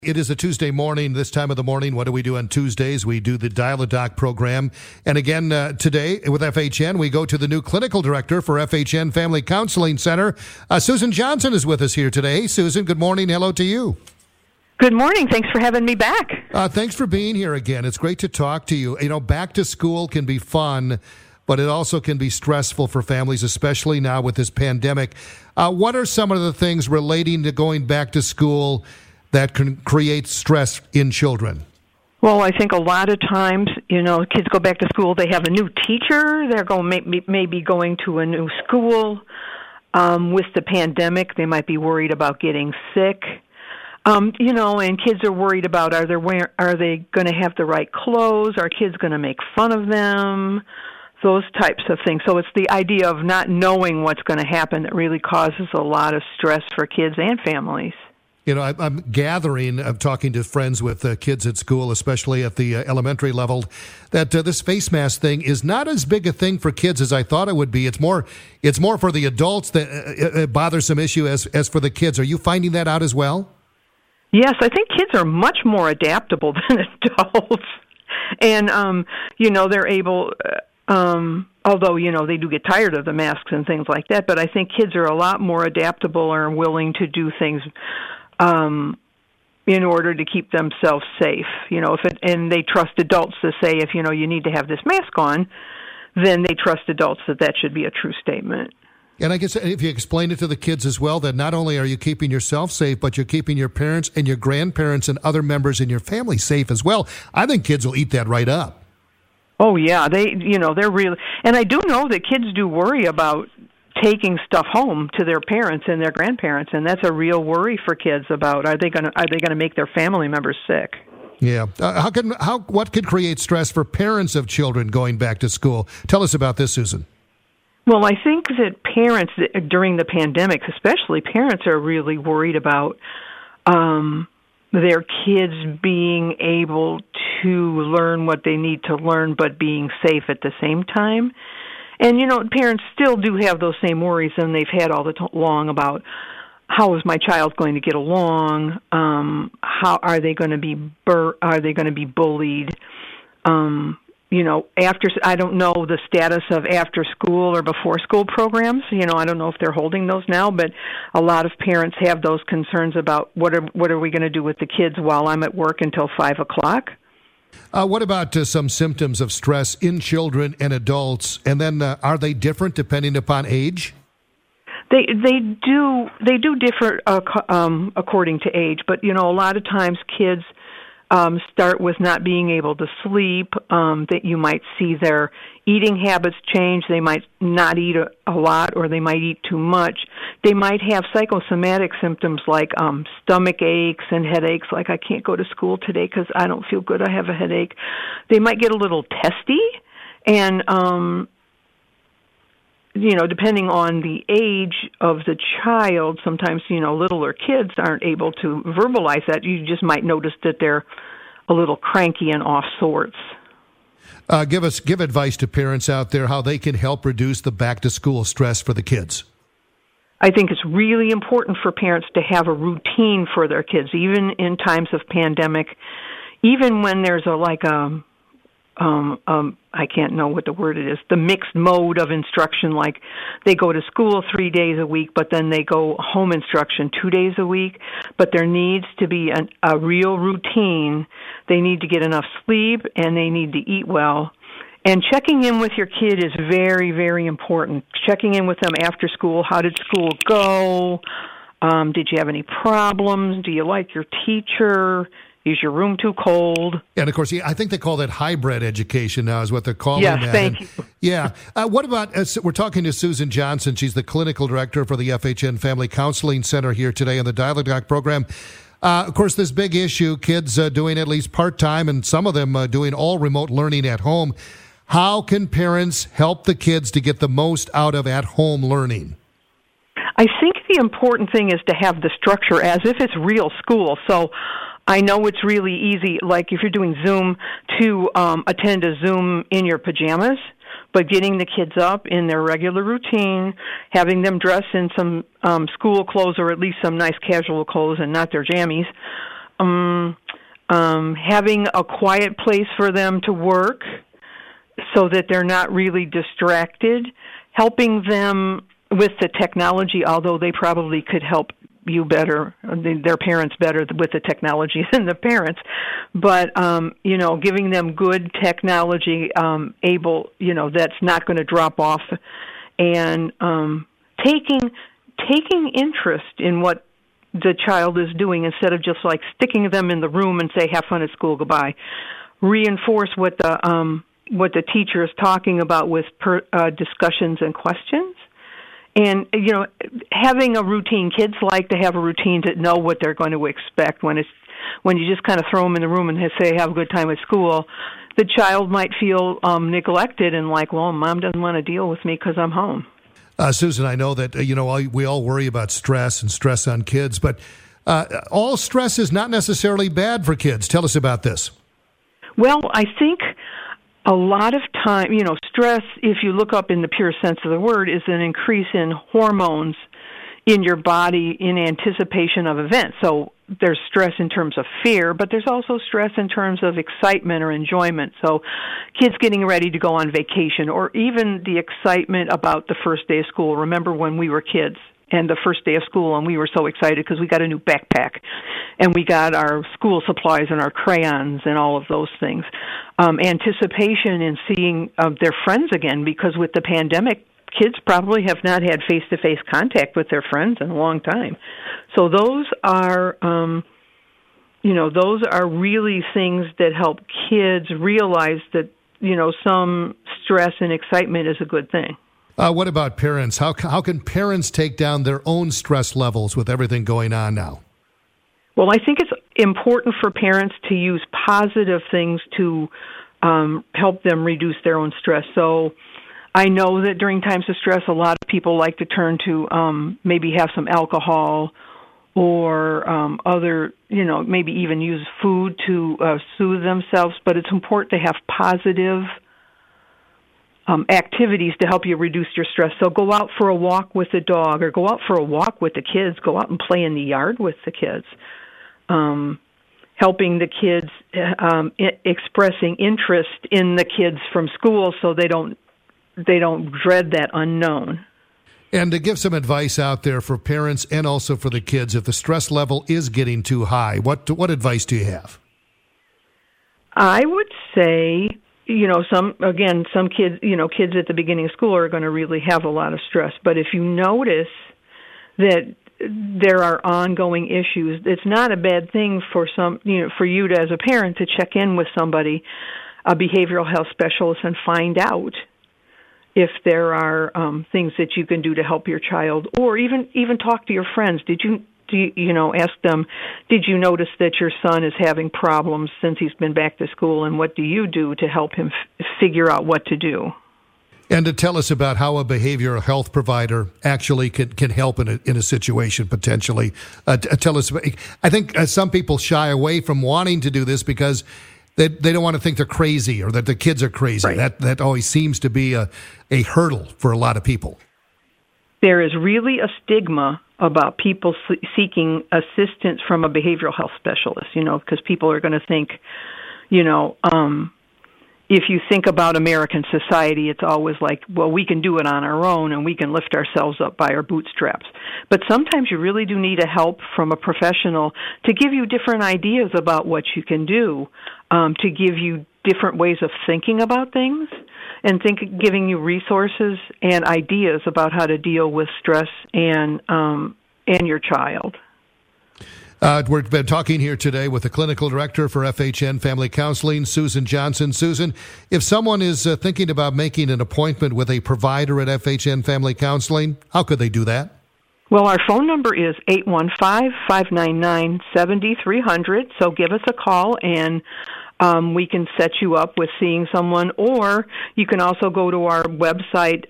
It is a Tuesday morning. This time of the morning, what do we do on Tuesdays? We do the Dial-A-Doc program. And again, today with FHN, we go to the new clinical director for FHN Family Counseling Center. Susan Johnson is with us here today. Susan, good morning. Hello to you. Good morning. Thanks for having me back. Thanks for being here again. It's great to talk to you. You know, back to school can be fun, but it also can be stressful for families, especially now with this pandemic. What are some of the things relating to going back to school that can create stress in children? Well, I think a lot of times, kids go back to school, they have a new teacher, they're going maybe going to a new school. With the pandemic, they might be worried about getting sick. And kids are worried about are they going to have the right clothes? Are kids going to make fun of them? Those types of things. So it's the idea of not knowing what's going to happen that really causes a lot of stress for kids and families. You know, I'm talking to friends with kids at school, especially at the elementary level, that this face mask thing is not as big a thing for kids as I thought it would be. It's more for the adults that a bothersome issue as for the kids. Are you finding that out as well? Yes, I think kids are much more adaptable than adults. And, they're able, although, they do get tired of the masks and things like that, but I think kids are a lot more adaptable or willing to do things in order to keep themselves safe. And they trust adults to say, if, you need to have this mask on, then they trust adults that should be a true statement. And I guess if you explain it to the kids as well, that not only are you keeping yourself safe, but you're keeping your parents and your grandparents and other members in your family safe as well, I think kids will eat that right up. Oh, yeah. They're really, and I do know that kids do worry about taking stuff home to their parents and their grandparents, and that's a real worry for kids about are they going to make their family members sick? Yeah. What could create stress for parents of children going back to school? Tell us about this, Susan. Well, I think that parents during the pandemic, especially parents, are really worried about their kids being able to learn what they need to learn, but being safe at the same time. And, parents still do have those same worries, and they've had all along about how is my child going to get along? How are they going to be bullied? I don't know the status of after school or before school programs. I don't know if they're holding those now, but a lot of parents have those concerns about what are we going to do with the kids while I'm at work until 5:00. What about some symptoms of stress in children and adults? And then are they different depending upon age? They do differ according to age, but a lot of times kids start with not being able to sleep, that you might see their eating habits change. They might not eat a lot, or they might eat too much. They might have psychosomatic symptoms like stomach aches and headaches, like I can't go to school today because I don't feel good, I have a headache. They might get a little testy, and depending on the age of the child, sometimes, littler kids aren't able to verbalize that. You just might notice that they're a little cranky and off sorts. Give advice to parents out there how they can help reduce the back-to-school stress for the kids. I think it's really important for parents to have a routine for their kids, even in times of pandemic, even when there's I can't know what the word it is, the mixed mode of instruction, like they go to school 3 days a week, but then they go home instruction 2 days a week. But there needs to be a real routine. They need to get enough sleep, and they need to eat well. And checking in with your kid is very, very important. Checking in with them after school. How did school go? Did you have any problems? Do you like your teacher? Is your room too cold? And, of course, I think they call that hybrid education now is what they're calling that. Yes, thank you. Yeah. What about, we're talking to Susan Johnson. She's the clinical director for the FHN Family Counseling Center here today on the Dial-A-Doc program. Of course, this big issue, kids doing at least part-time and some of them doing all remote learning at home. How can parents help the kids to get the most out of at-home learning? I think the important thing is to have the structure as if it's real school. So I know it's really easy, like if you're doing Zoom, to attend a Zoom in your pajamas, but getting the kids up in their regular routine, having them dress in some school clothes or at least some nice casual clothes and not their jammies, having a quiet place for them to work so that they're not really distracted, helping them with the technology, although they probably could help you better, their parents better with the technology than the parents, but giving them good technology, that's not going to drop off, and taking interest in what the child is doing instead of just like sticking them in the room and say, "Have fun at school, goodbye." Reinforce what the teacher is talking about with discussions and questions. And, having a routine, kids like to have a routine to know what they're going to expect. When you just kind of throw them in the room and say, "Have a good time at school," the child might feel neglected and like, "Well, Mom doesn't want to deal with me because I'm home." Susan, I know that, we all worry about stress and stress on kids, but all stress is not necessarily bad for kids. Tell us about this. Well, I think a lot of time, stress, if you look up in the pure sense of the word, is an increase in hormones in your body in anticipation of events. So there's stress in terms of fear, but there's also stress in terms of excitement or enjoyment. So kids getting ready to go on vacation, or even the excitement about the first day of school. Remember when we were kids and the first day of school, and we were so excited because we got a new backpack and we got our school supplies and our crayons and all of those things. Anticipation in seeing their friends again, because with the pandemic, kids probably have not had face-to-face contact with their friends in a long time. So those are, those are really things that help kids realize that, some stress and excitement is a good thing. What about parents? How can parents take down their own stress levels with everything going on now? Well, I think it's important for parents to use positive things to help them reduce their own stress. So I know that during times of stress, a lot of people like to turn to maybe have some alcohol or other, maybe even use food to soothe themselves. But it's important to have positive activities to help you reduce your stress. So go out for a walk with the dog, or go out for a walk with the kids. Go out and play in the yard with the kids. Helping the kids, expressing interest in the kids from school, so they don't dread that unknown. And to give some advice out there for parents and also for the kids, if the stress level is getting too high, what advice do you have? I would say, some kids, kids at the beginning of school are going to really have a lot of stress. But if you notice that there are ongoing issues, it's not a bad thing for you to, as a parent, to check in with somebody, a behavioral health specialist, and find out if there are things that you can do to help your child, or even talk to your friends. Ask them, did you notice that your son is having problems since he's been back to school, and what do you do to help him figure out what to do? And to tell us about how a behavioral health provider actually can help in a situation potentially. Tell us. I think some people shy away from wanting to do this because they don't want to think they're crazy or that the kids are crazy. Right. That always seems to be a hurdle for a lot of people. There is really a stigma about people seeking assistance from a behavioral health specialist, because people are going to think, if you think about American society, it's always like, well, we can do it on our own and we can lift ourselves up by our bootstraps. But sometimes you really do need a help from a professional to give you different ideas about what you can do, to give you different ways of thinking about things, and giving you resources and ideas about how to deal with stress and your child. We've been talking here today with the clinical director for FHN Family Counseling, Susan Johnson. Susan, if someone is thinking about making an appointment with a provider at FHN Family Counseling, how could they do that? Well, our phone number is 815-599-7300, so give us a call and we can set you up with seeing someone, or you can also go to our website,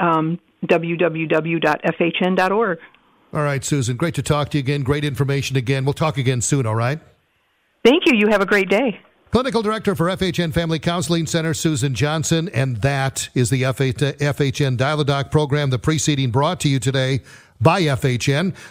www.fhn.org. All right, Susan, great to talk to you again. Great information again. We'll talk again soon, all right? Thank you. You have a great day. Clinical Director for FHN Family Counseling Center, Susan Johnson, and that is the FHN Dial-A-Doc program, the preceding brought to you today by FHN.